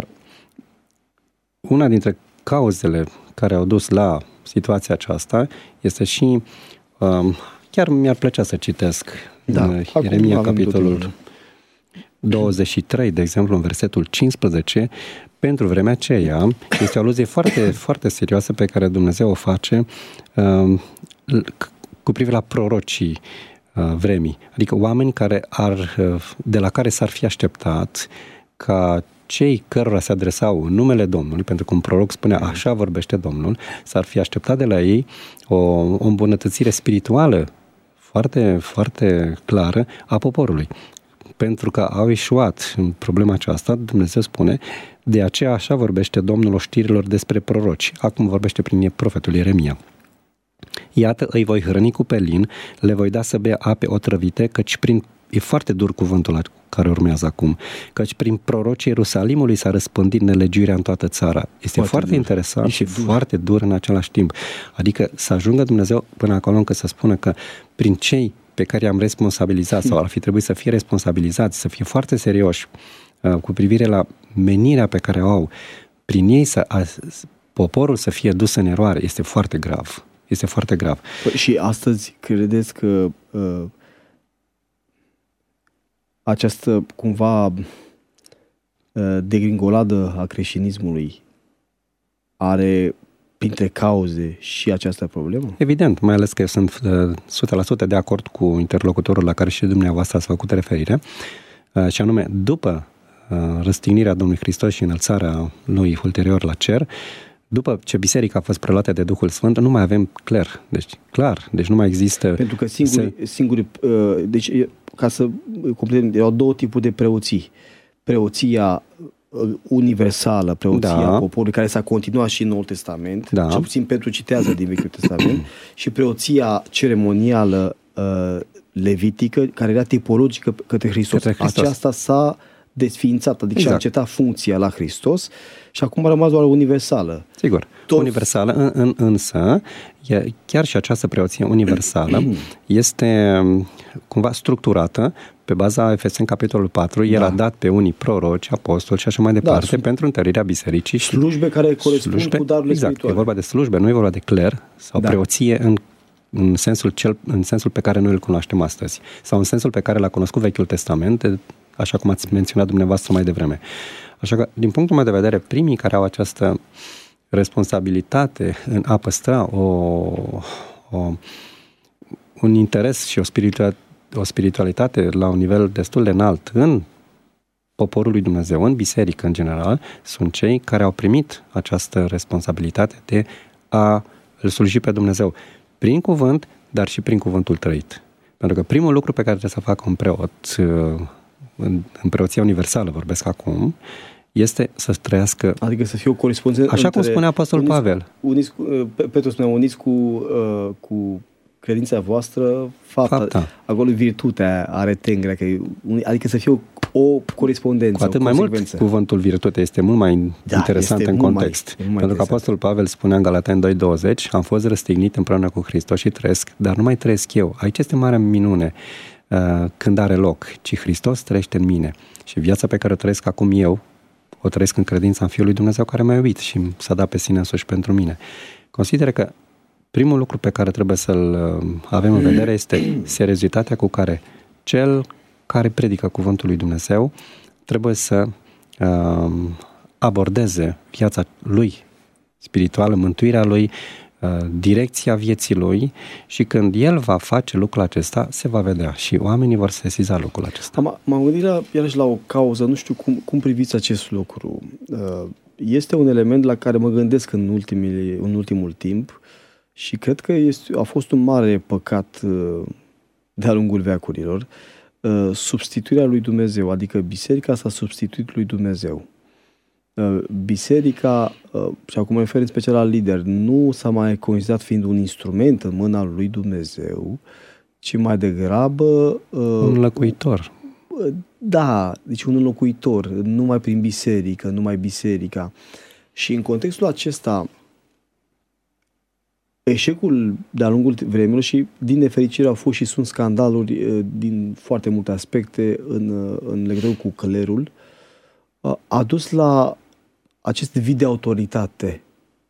una dintre cauzele care au dus la situația aceasta este și, um, chiar mi-ar plăcea să citesc da, în Ieremia, capitolul douăzeci și trei, de exemplu, în versetul cincisprezece, pentru vremea aceea, este o aluzie foarte, foarte serioasă pe care Dumnezeu o face uh, cu privire la prorocii uh, vremii. Adică oameni care ar, uh, de la care s-ar fi așteptat ca cei cărora se adresau în numele Domnului, pentru că un proroc spunea așa vorbește Domnul, s-ar fi așteptat de la ei o, o îmbunătățire spirituală foarte, foarte clară a poporului. Pentru că au eșuat în problema aceasta, Dumnezeu spune, de aceea așa vorbește Domnul oștirilor despre proroci. Acum vorbește prin profetul Ieremia. Iată, îi voi hrăni cu pelin, le voi da să bea ape otrăvite, căci prin... E foarte dur cuvântul care urmează acum, căci prin prorocii Ierusalimului s-a răspândit nelegiuirea în toată țara. Este foarte, foarte interesant și dur. foarte dur în același timp. Adică să ajungă Dumnezeu până acolo încât să spună că prin cei pe care i-am responsabilizat sau ar fi trebuit să fie responsabilizați, să fie foarte serioși uh, cu privire la menirea pe care o au, prin ei să, a, poporul să fie dus în eroare, este foarte grav. Este foarte grav. Păi și astăzi credeți că uh, această cumva uh, degringoladă a creștinismului are printre cauze și această problemă? Evident, mai ales că eu sunt uh, o sută la sută de acord cu interlocutorul la care și dumneavoastră ați făcut referire, uh, și anume, după uh, răstignirea Domnului Hristos și înălțarea Lui ulterior la cer, după ce biserica a fost preluată de Duhul Sfânt, nu mai avem clar. Deci, clar, deci nu mai există... Pentru că singuri, se... singuri uh, deci, ca să completăm, erau două tipuri de preoții. Preoția universală, preoția da. poporului, care s-a continuat și în Noul Testament, da. cel puțin Petru citează din Vechiul Testament, și preoția ceremonială uh, levitică, care era tipologică către Hristos. Către Hristos. Aceasta s-a desființat, adică exact. și-a încetat funcția la Hristos și acum a rămas doar universală. Sigur, Tot... universală, în, în, însă chiar și această preoție universală este cumva structurată pe baza Efeseni capitolul patru, el da. a dat pe unii proroci, apostoli și așa mai departe da, pentru întărirea bisericii. Slujbe care corespund slujbe, cu darurile exact, spirituale. E vorba de slujbe, nu e vorba de cler sau da. preoție în, în, sensul cel, în sensul pe care noi îl cunoaștem astăzi sau în sensul pe care l-a cunoscut Vechiul Testament, așa cum ați menționat dumneavoastră mai devreme. Așa că, din punctul meu de vedere, primii care au această responsabilitate în a păstra o, o, un interes și o spiritualitate, o spiritualitate la un nivel destul de înalt în poporul lui Dumnezeu, în biserică în general, sunt cei care au primit această responsabilitate de a îl sluji pe Dumnezeu prin cuvânt, dar și prin cuvântul trăit. Pentru că primul lucru pe care trebuie să facă un preot, în, în preoția universală vorbesc acum, este să trăiască... Adică să fie o corespondență. Așa cum spunea Apostol uniți, Pavel. Uniți cu, Petru spunea, uniți cu, uh, cu credința voastră fapta. fapta. Acolo virtutea are tengrea, că, adică să fie o, o corespondență. Cu atât mai mult cuvântul virtute este mult mai da, interesant în context. Mai, mai pentru că Apostol Pavel spunea în Galateni doi douăzeci, am fost răstignit împreună cu Hristos și trăiesc, dar nu mai trăiesc eu. Aici este marea minune uh, când are loc, ci Hristos trăiește în mine. Și viața pe care o trăiesc acum eu, o trăiesc în credința în Fiul lui Dumnezeu care m-a iubit și s-a dat pe sine însuși pentru mine. Consider că primul lucru pe care trebuie să-l avem în vedere este seriozitatea cu care cel care predică cuvântul lui Dumnezeu trebuie să uh, abordeze viața lui spirituală, mântuirea lui, uh, direcția vieții lui, și când el va face lucrul acesta, se va vedea și oamenii vor sesiza lucrul acesta. M- m-am gândit la, iarăși la o cauză, nu știu cum, cum priviți acest lucru. Uh, este un element la care mă gândesc în, ultimii, în ultimul timp și cred că este, a fost un mare păcat uh, de-a lungul veacurilor, uh, substituirea lui Dumnezeu, adică biserica s-a substituit lui Dumnezeu. Uh, biserica, uh, și acum mă refer în special la lider, nu s-a mai considerat fiind un instrument în mâna lui Dumnezeu, ci mai degrabă... Uh, un înlocuitor. Uh, da, deci un înlocuitor, numai prin biserică, numai biserica. Și în contextul acesta, eșecul de-a lungul vremilor, și din nefericire au fost și sunt scandaluri uh, din foarte multe aspecte în, uh, în legătură cu clerul, uh, a dus la acest vid de autoritate.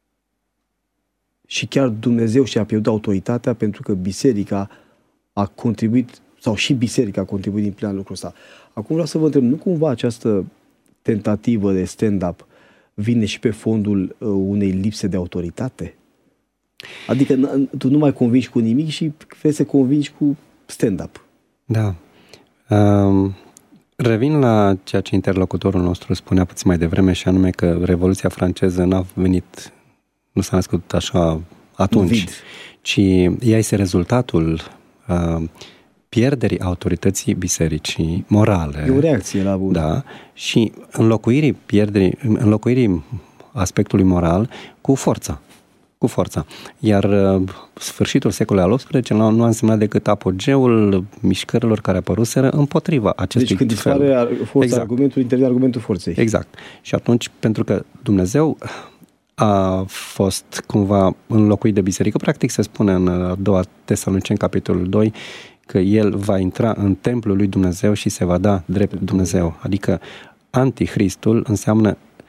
Și chiar Dumnezeu și-a pierdut autoritatea pentru că biserica a contribuit, sau și biserica a contribuit din plin la lucrul ăsta. Acum vreau să vă întreb, nu cumva această tentativă de stand-up vine și pe fondul uh, unei lipse de autoritate? Adică tu nu mai convingi cu nimic și vrei să convingi cu stand-up. Da. Um, revin la ceea ce interlocutorul nostru spunea puțin mai devreme, și anume că Revoluția franceză n-a venit, nu s-a născut așa atunci, ci ea este rezultatul uh, pierderii autorității bisericii morale. E o reacție la bun. Da. Și înlocuirii, pierderii, înlocuirii aspectului moral cu forța. Cu forța. Iar uh, sfârșitul secolului al optsprezecelea nu a însemnat decât apogeul mișcărilor care apăruseră împotriva acestui fel. Deci când dispare forța exact. argumentul, intervine argumentul forței. Exact. Și atunci, pentru că Dumnezeu a fost cumva înlocuit de biserică, practic se spune în a doua Tesaloniceni, capitolul doi, că El va intra în templul lui Dumnezeu și se va da drept Dumnezeu. Adică Antichristul înseamnă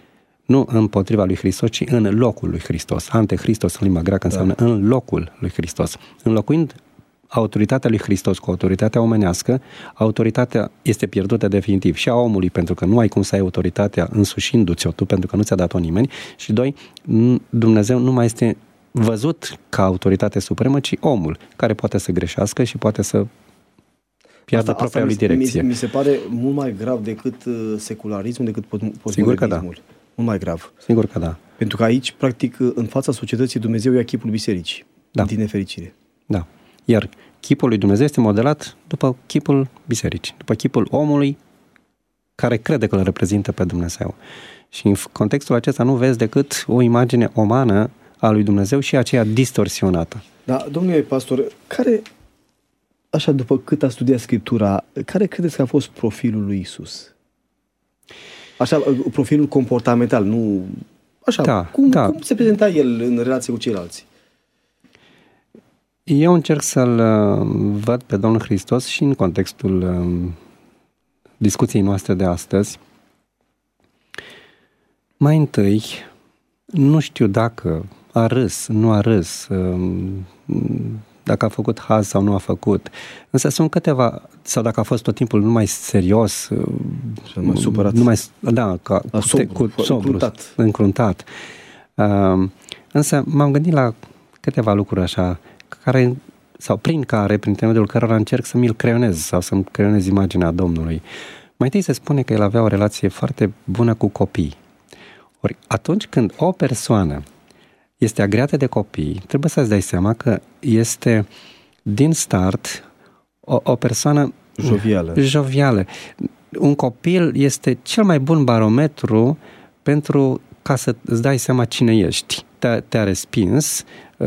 Nu împotriva lui Hristos, ci în locul lui Hristos. Antihristos în limba greacă înseamnă da. în locul lui Hristos. Înlocuind autoritatea lui Hristos cu autoritatea omenească, autoritatea este pierdută definitiv și a omului, pentru că nu ai cum să ai autoritatea însușindu-ți-o tu, pentru că nu ți-a dat-o nimeni, și doi, Dumnezeu nu mai este văzut ca autoritate supremă, ci omul, care poate să greșească și poate să piardă asta, propria asta lui direcție. Mi, mi se pare mult mai grav decât uh, secularismul, decât postmodernismul. Sigur că da. Mult mai grav. Sigur că da. Pentru că aici, practic, în fața societății, Dumnezeu ia chipul bisericii. Da. Din nefericire. Da. Iar chipul lui Dumnezeu este modelat după chipul bisericii, după chipul omului care crede că îl reprezintă pe Dumnezeu. Și în contextul acesta nu vezi decât o imagine umană a lui Dumnezeu și aceea distorsionată. Da, domnule pastor, care, așa după cât a studiat Scriptura, care credeți că a fost profilul lui Iisus? Așa, profilul comportamental, nu... Așa, da, cum, da. cum se prezenta el în relație cu ceilalți? Eu încerc să-L văd pe Domnul Hristos și în contextul um, discuției noastre de astăzi. Mai întâi, nu știu dacă a râs, nu a râs, um, dacă a făcut haz sau nu a făcut, însă sunt câteva, sau dacă a fost tot timpul numai serios, numai supărat, numai, da, ca, cu, sobru, cu sobru, încruntat. încruntat. Um, însă m-am gândit la câteva lucruri așa, care, sau prin care, prin intermediul cărora încerc să mi-l creionez sau să-mi creionez imaginea Domnului. Mai întâi se spune că el avea o relație foarte bună cu copii. Ori atunci când o persoană este agreată de copii, trebuie să-ți dai seama că este din start o, o persoană jovială. jovială. Un copil este cel mai bun barometru pentru ca să îți dai seama cine ești. Te-a, te-a respins,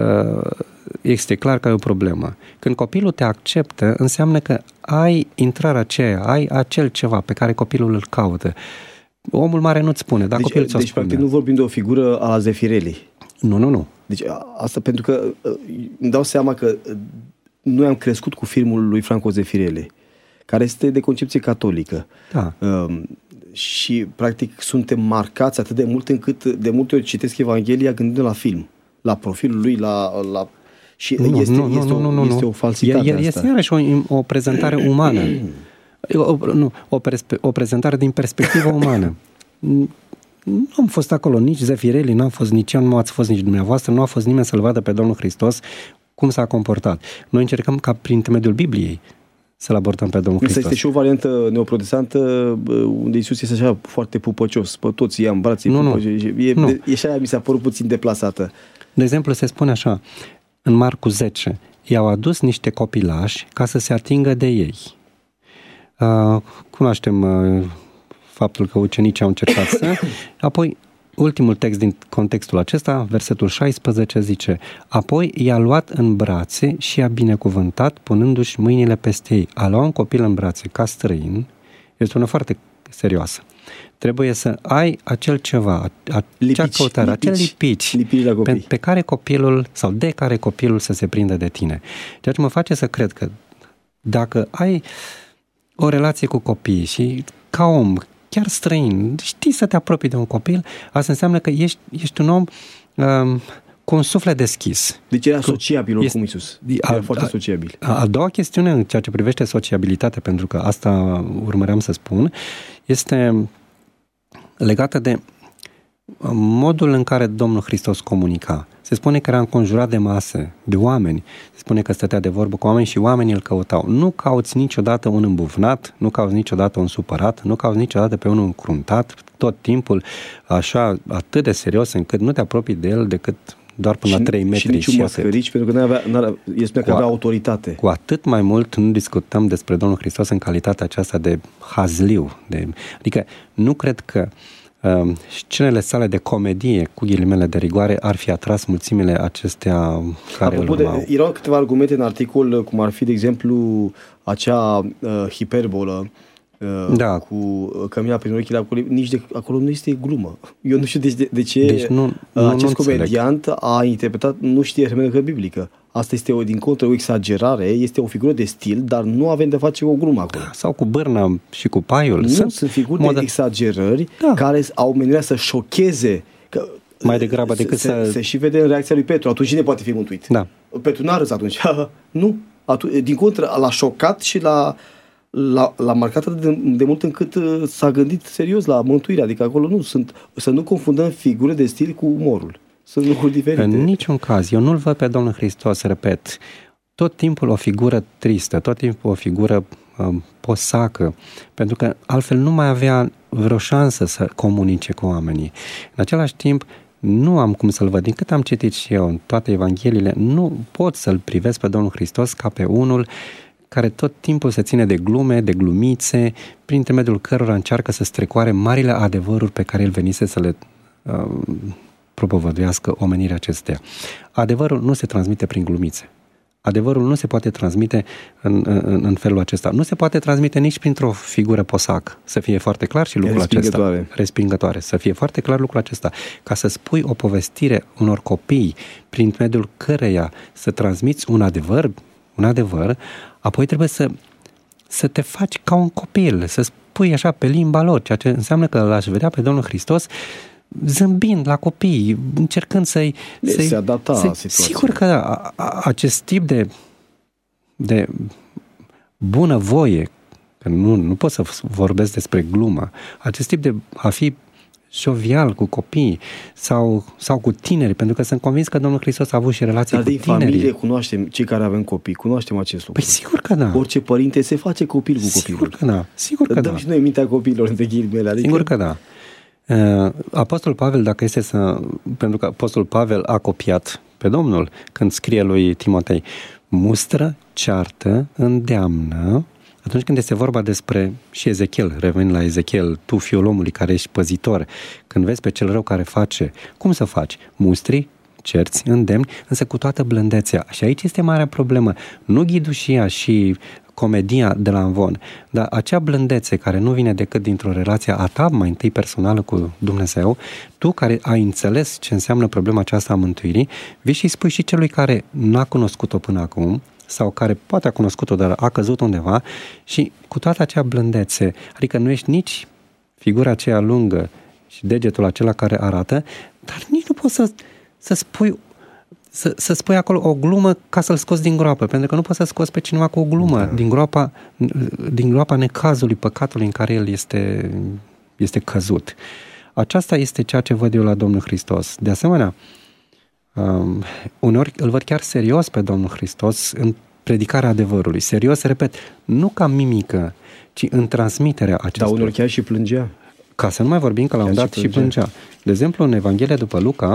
este clar că ai o problemă. Când copilul te acceptă, înseamnă că ai intrarea aceea, ai acel ceva pe care copilul îl caută. Omul mare nu-ți spune, dar deci, copilul ți-o deci, spune. practic, nu vorbim de o figură a la Zefirelli. Nu, nu, nu. Deci, asta pentru că îmi dau seama că noi am crescut cu filmul lui Franco Zeffirelli, care este de concepție catolică. Da. Um, și, practic, suntem marcați atât de mult încât de multe ori citesc Evanghelia gândindu la film, la profilul lui, la... la... Și nu, este, nu, este, nu, o, nu, nu, este o falsitate e, asta. Este iarăși o, o prezentare umană. O, nu, o, prespe, o prezentare din perspectivă umană. Nu am fost acolo nici Zeffirelli, nu am fost nici eu, nu ați fost nici dumneavoastră, nu a fost nimeni să-L vadă pe Domnul Hristos cum s-a comportat. Noi încercăm ca prin intermediul Bibliei să-L abordăm pe Domnul Hristos. Este și o variantă neoprotestantă unde Iisus este așa foarte pupăcios, pe toți ia în brațe. Nu, nu. E, nu. E, e așa, mi s-a părut puțin deplasată. De exemplu, se spune așa, în Marcu zece, i-au adus niște copilași ca să se atingă de ei. Uh, cunoaștem uh, faptul că ucenicii au încercat să... Apoi, ultimul text din contextul acesta, versetul șaisprezece, zice: apoi i-a luat în brațe și i-a binecuvântat, punându-și mâinile peste ei. A lua un copil în brațe ca străin este una foarte serioasă. Trebuie să ai acel ceva, acea lipici, căutare, lipici, acel lipici, lipici la pe, pe care copilul, sau de care copilul să se prindă de tine. Ceea ce mă face să cred că dacă ai o relație cu copiii și ca om, chiar străin, știi să te apropii de un copil, asta înseamnă că ești, ești un om um, cu un suflet deschis. Deci era sociabil oricum este, Iisus. Era a, foarte sociabil. A, a doua chestiune în ceea ce privește sociabilitatea, pentru că asta urmăream să spun, este legată de modul în care Domnul Hristos comunica. Se spune că era înconjurat de mase, de oameni. Se spune că stătea de vorbă cu oameni și oamenii îl căutau. Nu cauți niciodată un îmbufnat, nu cauți niciodată un supărat, nu cauți niciodată pe unul încruntat, tot timpul așa, atât de serios încât nu te apropii de el decât doar până și, la trei metri. Și niciun mascărici, pentru că n-avea, n-avea, el spunea că avea autoritate. Cu atât mai mult nu discutăm despre Domnul Hristos în calitatea aceasta de hazliu. De, adică nu cred că uh, scenele sale de comedie, cu ghilimele de rigoare, ar fi atras mulțimile acestea care Apropo îl urmau. De, erau câteva argumente în articol, cum ar fi, de exemplu, acea uh, hiperbolă da. Cu cămina prin urechile acolo, nici de acolo nu este glumă. Eu nu știu de, de, de ce deci nu, acest nu comediant a interpretat, nu știe hermeneutică biblică. Asta este o, din contră o exagerare, este o figură de stil, dar nu avem de face cu o glumă acolo. Sau cu bârna și cu paiul. Nu, sunt, sunt figuri mod... de exagerări da. care au menirea să șocheze. Că, mai degrabă decât se, să... Se și vede în reacția lui Petru. Atunci cine poate fi mântuit? Da. Petru n-a râs atunci. Nu. Atunci, din contră, l-a șocat și l-a, l-a, l-a marcat atât de, de mult încât s-a gândit serios la mântuire. Adică acolo nu sunt... Să nu confundăm figuri de stil cu umorul. Sunt lucruri diferite. În niciun caz. Eu nu-L văd pe Domnul Hristos, repet, tot timpul o figură tristă, tot timpul o figură um, posacă, pentru că altfel nu mai avea vreo șansă să comunice cu oamenii. În același timp, nu am cum să-L văd. Din cât am citit și eu în toate evangheliile, nu pot să-L privesc pe Domnul Hristos ca pe unul care tot timpul se ține de glume, de glumițe, prin intermediul cărora încearcă să strecoare marile adevăruri pe care El venise să le um, propovăduiască omenirea acesteia. Adevărul nu se transmite prin glumițe. Adevărul nu se poate transmite în, în, în felul acesta. Nu se poate transmite nici printr-o figură posac. Să fie foarte clar și lucrul respingătoare. acesta. Respingătoare. Să fie foarte clar lucrul acesta. Ca să spui o povestire unor copii prin intermediul căreia să transmiți un adevăr, un adevăr, apoi trebuie să, să te faci ca un copil, să spui așa pe limba lor, ceea ce înseamnă că l-aș vedea pe Domnul Hristos zâmbind la copii, încercând să-i... să-i se adapta să situația. Sigur că da, acest tip de, de bunăvoie, că nu, nu pot să vorbesc despre glumă, acest tip de a fi jovial cu copii sau, sau cu tineri, pentru că sunt convins că Domnul Hristos a avut și relații Dar cu din tinerii. familie cunoaștem, cei care avem copii, cunoaștem acest lucru. Păi sigur că da. Orice părinte se face copil cu copilul. Sigur că da. Sigur că dăm da. și noi mintea copiilor între ghilimele. Adică... Sigur că da. Apostolul Pavel, dacă este să... Pentru că Apostolul Pavel a copiat pe Domnul când scrie lui Timotei, mustră, ceartă, îndeamnă. Atunci când este vorba despre și Ezechiel, revenind la Ezechiel, tu fiul omului care ești păzitor, când vezi pe cel rău care face, cum să faci? Mustri, cerți, îndemni, însă cu toată blândețea. Și aici este marea problemă. Nu ghidușia și comedia de la învon, dar acea blândețe care nu vine decât dintr-o relație a ta mai întâi personală cu Dumnezeu, tu care ai înțeles ce înseamnă problema aceasta a mântuirii, vii și spui și celui care n-a cunoscut-o până acum, sau care poate a cunoscut-o, dar a căzut undeva, și cu toată acea blândețe, adică nu ești nici figura aceea lungă și degetul acela care arată, dar nici nu poți să, să spui Să, să spui acolo o glumă ca să-l scoți din groapă, pentru că nu poți să scoți pe cineva cu o glumă da. din groapa, din groapa necazului, păcatului în care el este, este căzut. Aceasta este ceea ce văd eu la Domnul Hristos. De asemenea, um, uneori îl văd chiar serios pe Domnul Hristos în predicarea adevărului. Serios, repet, nu ca mimică, ci în transmiterea acestui. Dar uneori chiar și plângea. Ca să nu mai vorbim că la un dat și plângea. și plângea. De exemplu, în Evanghelia după Luca,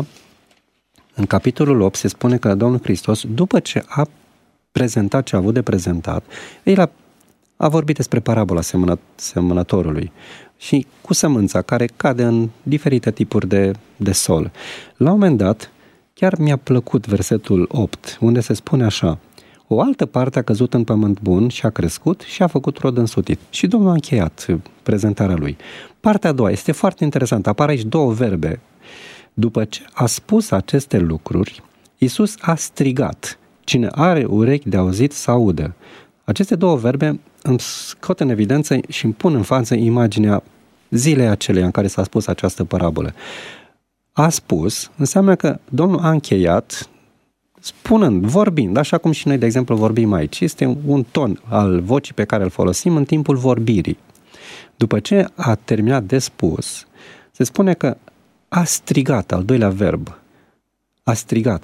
în capitolul opt se spune că Domnul Hristos, după ce a prezentat ce a avut de prezentat, el a, a vorbit despre parabola semănă, semănătorului și cu sămânța care cade în diferite tipuri de, de sol. La un moment dat, chiar mi-a plăcut versetul opt, unde se spune așa: o altă parte a căzut în pământ bun și a crescut și a făcut rod însutit. Și Domnul a încheiat prezentarea lui. Partea a doua este foarte interesantă. Apar aici două verbe. După ce a spus aceste lucruri, Iisus a strigat: cine are urechi de auzit să audă. Aceste două verbe îmi scot în evidență și îmi pun în față imaginea zilei aceleia în care s-a spus această parabolă. A spus înseamnă că Domnul a încheiat spunând, vorbind, așa cum și noi, de exemplu, vorbim aici. Este un ton al vocii pe care îl folosim în timpul vorbirii. După ce a terminat de spus, se spune că a strigat, al doilea verb, a strigat.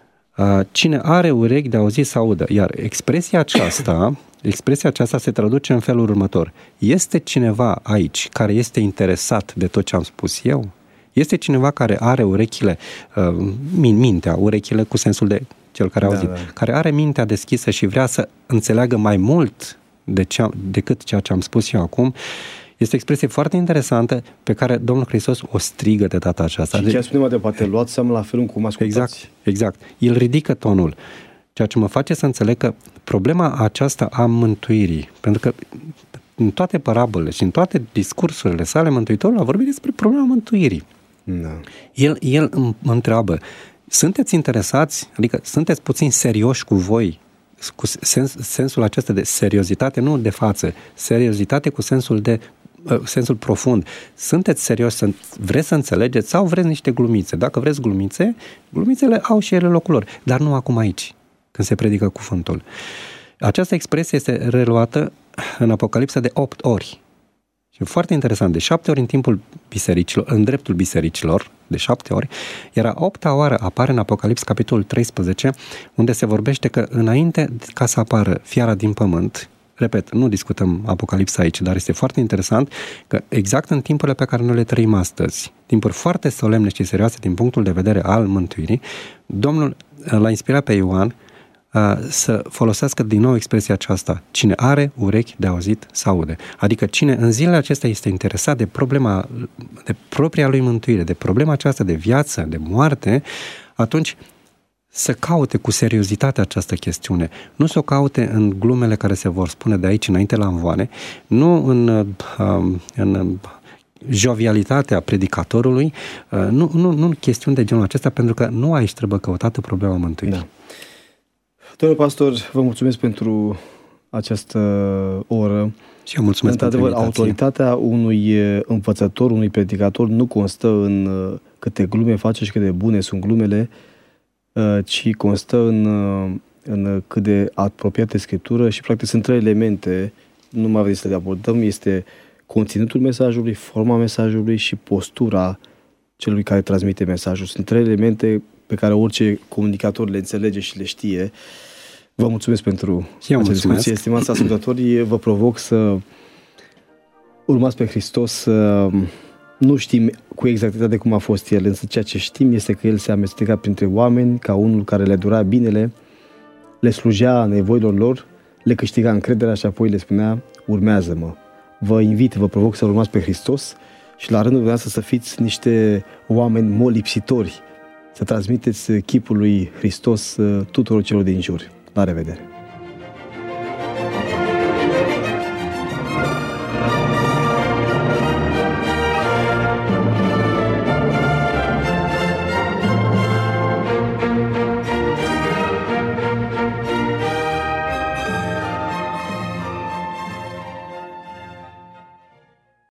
Cine are urechi de auzit să audă. Iar expresia aceasta, expresia aceasta se traduce în felul următor. Este cineva aici care este interesat de tot ce am spus eu? Este cineva care are urechile, mintea, urechile cu sensul de cel care a auzit, da, da. care are mintea deschisă și vrea să înțeleagă mai mult de ce, decât ceea ce am spus eu acum? Este o expresie foarte interesantă pe care Domnul Hristos o strigă de data aceasta. Și chiar spune mai departe, luați seama la felul cum ascultați. Exact, exact. El ridică tonul, ceea ce mă face să înțeleg că problema aceasta a mântuirii, pentru că în toate parabolele și în toate discursurile sale, Mântuitorul a vorbit despre problema mântuirii. Da. El, el mă întreabă, sunteți interesați, adică sunteți puțin serioși cu voi, cu sens, sensul acesta de seriozitate, nu de față, seriozitate cu sensul de sensul profund. Sunteți serios, vreți să înțelegeți sau vreți niște glumițe? Dacă vreți glumițe, glumițele au și ele locul lor, dar nu acum aici, când se predică cuvântul. Această expresie este reluată în Apocalipsa de opt ori. Și foarte interesant, de șapte ori în timpul bisericilor, în dreptul bisericilor, de șapte ori, iar a opta oară apare în Apocalips, capitolul treisprezece, unde se vorbește că înainte ca să apară fiara din pământ, repet, nu discutăm Apocalipsa aici, dar este foarte interesant că exact în timpurile pe care noi le trăim astăzi, timpuri foarte solemne și serioase din punctul de vedere al mântuirii, Domnul l-a inspirat pe Ioan să folosească din nou expresia aceasta: cine are urechi de auzit să aude. Adică cine în zilele acestea este interesat de problema, de propria lui mântuire, de problema aceasta de viață, de moarte, atunci să caute cu seriozitate această chestiune. Nu să o caute în glumele care se vor spune de aici înainte la învoane, nu în, în jovialitatea predicatorului, nu, nu, nu în chestiuni de genul acesta, pentru că nu aici trebuie căutată problema mântuirii. Da. Domnule pastor, vă mulțumesc pentru această oră. Și eu mulțumesc pentru invitație. Autoritatea unui învățător, unui predicator nu constă în câte glume face și cât de bune sunt glumele, ci constă în, în cât de apropiate Scriptură și practic sunt trei elemente, nu mai vreau să le abordăm, este conținutul mesajului, forma mesajului și postura celui care transmite mesajul. Sunt trei elemente pe care orice comunicator le înțelege și le știe. Vă mulțumesc pentru această discuție. Estimați ascultători, vă provoc să urmați pe Hristos, să nu știm cu exactitate cum a fost El, însă ceea ce știm este că El se amesteca printre oameni ca unul care le dura binele, le slujea nevoilor lor, le câștiga încrederea și apoi le spunea: urmează-mă. Vă invit, vă provoc să urmați pe Hristos și la rândul dumneavoastră să fiți niște oameni molipsitori, să transmiteți chipul lui Hristos tuturor celor din jur. La revedere!